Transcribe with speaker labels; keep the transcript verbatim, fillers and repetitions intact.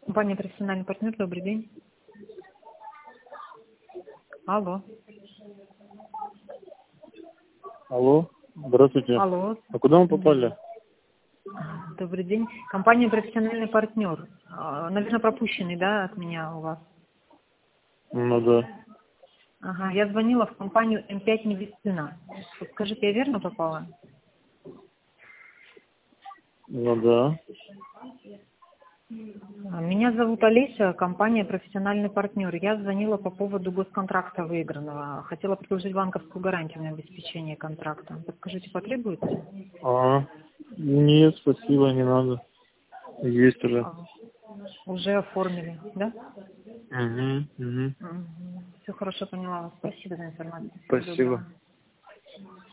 Speaker 1: Компания «Профессиональный партнер», добрый день. Алло.
Speaker 2: Алло, здравствуйте.
Speaker 1: Алло.
Speaker 2: А куда мы попали?
Speaker 1: Добрый день. Компания «Профессиональный партнер». А, Наверное, пропущенный, да, от меня у вас?
Speaker 2: Ну да.
Speaker 1: Ага, я звонила в компанию эм пять Медицина. Скажите, я верно попала?
Speaker 2: Ну да.
Speaker 1: А, Меня зовут Олеся, компания «Профессиональный партнер». Я звонила по поводу госконтракта выигранного. Хотела предложить банковскую гарантию на обеспечение контракта. Подскажите, потребуется?
Speaker 2: А, нет, спасибо, не надо. Есть уже.
Speaker 1: А, Уже оформили, да?
Speaker 2: Угу, угу.
Speaker 1: Все хорошо поняла вас. Спасибо за информацию. Всего
Speaker 2: Спасибо.
Speaker 1: доброго.